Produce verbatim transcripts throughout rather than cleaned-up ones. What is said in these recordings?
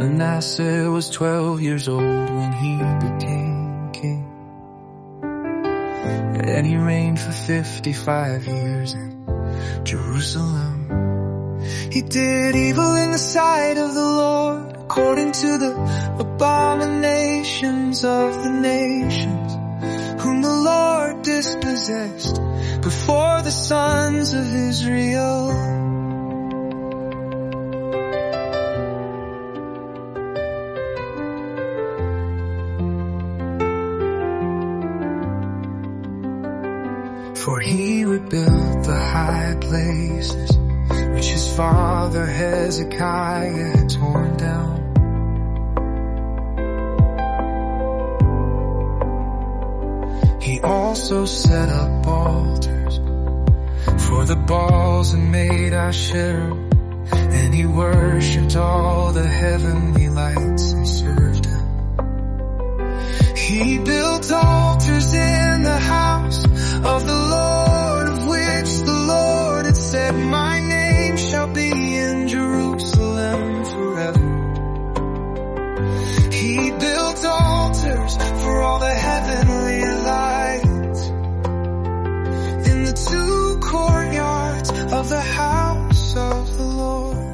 Manasseh was twelve years old when he became king, and he reigned for fifty-five years in Jerusalem. He did evil in the sight of the Lord, according to the abominations of the nations, whom the Lord dispossessed before the sons of Israel. For he rebuilt the high places which his father Hezekiah had torn down. He also set up altars for the Baals and made Asherah, and he worshipped all the heavenly lights and served them. He built altars in the house of the Lord, of which the Lord had said, my name shall be in Jerusalem forever. He built altars for all the heavenly lights in the two courtyards of the house of the Lord.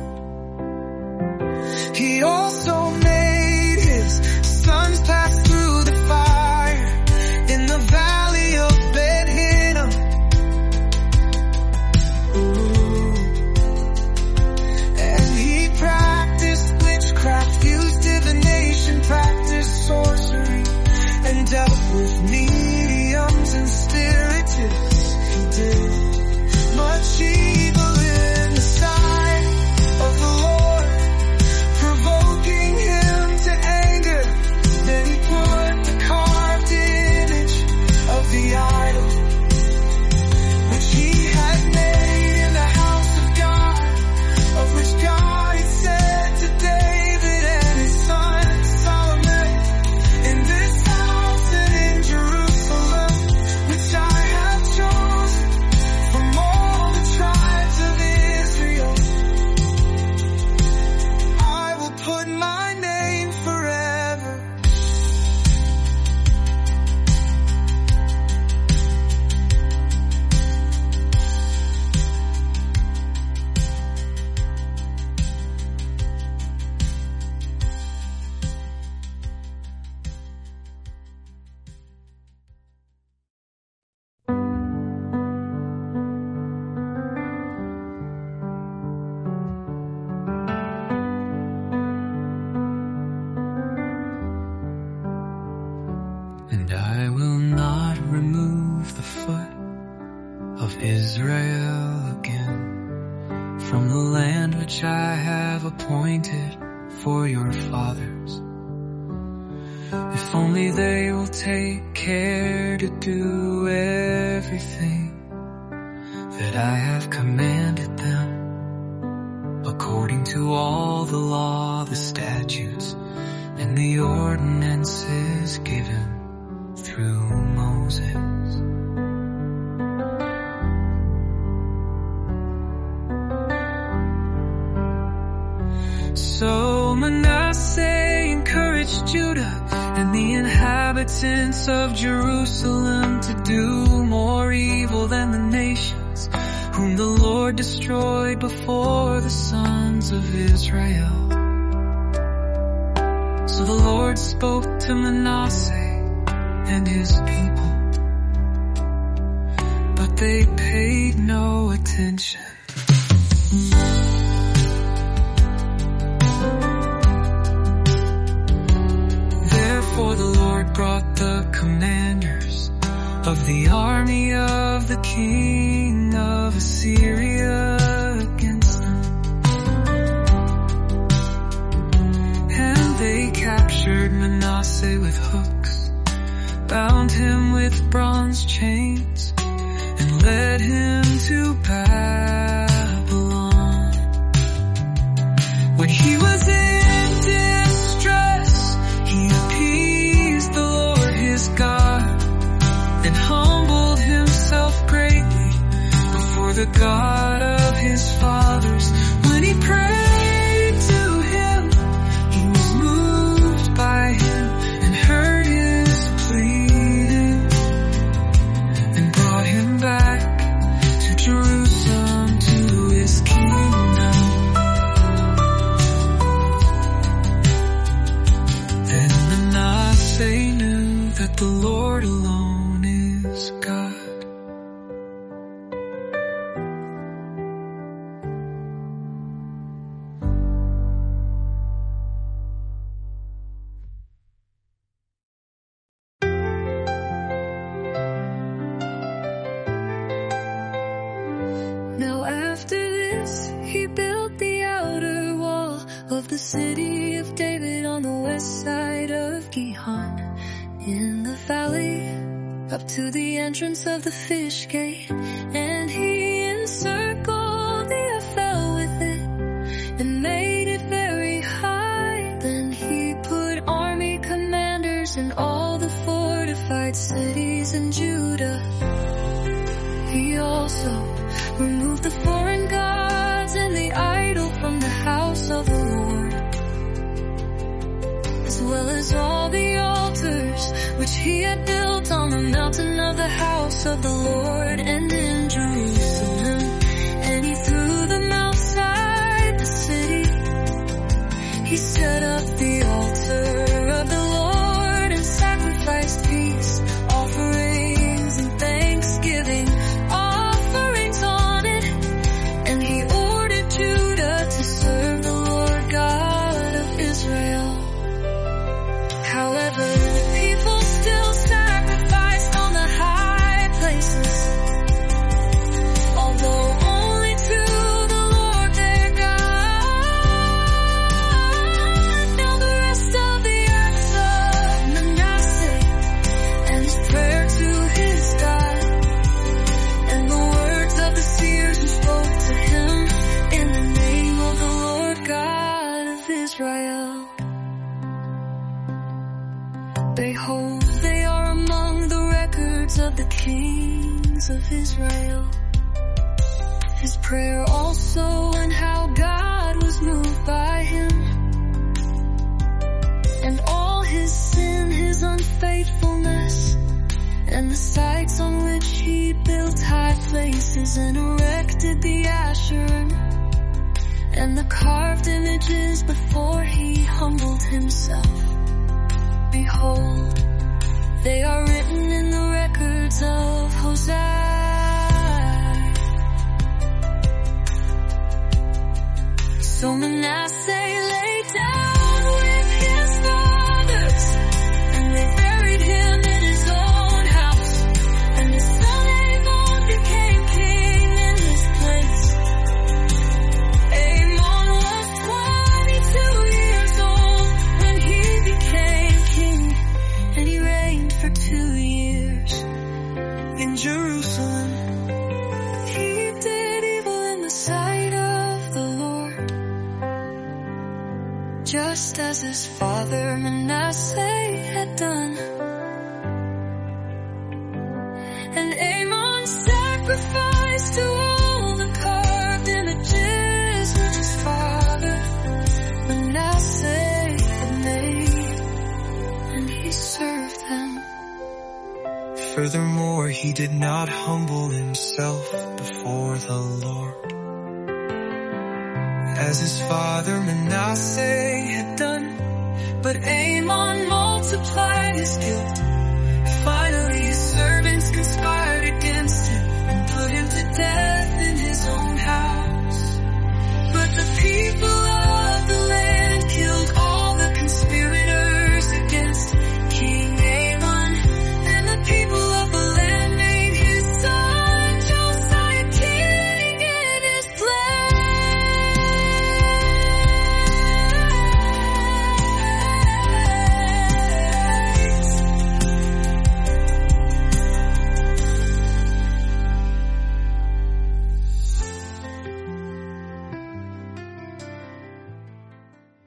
He also made his sons pass through the fire in the valley of Ben Hinnom. Ooh. And he practiced witchcraft, used divination, practiced sorcery, and dealt with mediums and spiritists. He did much evil in the sight of the Lord, provoking him to anger. Then he put the carved image of the idol which he had made in the house of God, of which God had said to David and his son Solomon, in this house and in Jerusalem, which I have chosen from all the tribes of Israel, I will put my name forever. And I will not remove the foot of Israel again from the land which I have appointed for your fathers, if only they will take care to do everything that I have commanded them, according to all the law, the statutes, and the ordinances given through Moses. So Manasseh encouraged Judah and the inhabitants of Jerusalem to do more evil than the nations whom the Lord destroyed before the sons of Israel. So the Lord spoke to Manasseh and his people, but they paid no attention. Therefore the Lord brought the commanders of the army of the king of Assyria against them, and they captured Manasseh with hooks, bound him with bronze chains, and led him to Babylon. When he was in distress, he appeased the Lord his God, and humbled himself greatly before the God of his fathers. When he prayed to him, he was city of David on the west side of Gihon, in the valley, up to the entrance of the fish gate. And he encircled the Ephel with it and made it very high. Then he put army commanders in all the fortified cities in Judah. He also removed the foreign gods and the idol from the house of the Lord, as well as all the altars which he had built on the mountain of the house of the Lord and in Jerusalem. And he threw them outside the city. He set up the altar of the Lord and sacrificed peace offerings and thanksgiving offerings on it. And he ordered Judah to serve the Lord God of Israel. However, the people still sacrificed on the high places, although only to the Lord their God. Now the rest of the acts of Manasseh and his prayer to his God, and the words of the seers who spoke to him in the name of the Lord God of Israel. Behold, they are among the records of the kings of Israel. His prayer also, and how God was moved by him, and all his sin, his unfaithfulness, and the sites on which he built high places and erected the Asherim and the carved images before he humbled himself. Behold, they are written in the records of Hosea. So Manasseh lay down with his fathers, and they buried him in his own house, and his son Amon became king in his place. Amon was twenty-two years old when he became king, and he reigned for two years in Jerusalem. He did evil in the sight of the Lord, just as his father Manasseh had done. And Amon sacrificed to all the carved images which his father Manasseh had made, and he served them. Furthermore, he did not humble himself before the Lord, as his father Manasseh had done, but Amon multiplied his guilt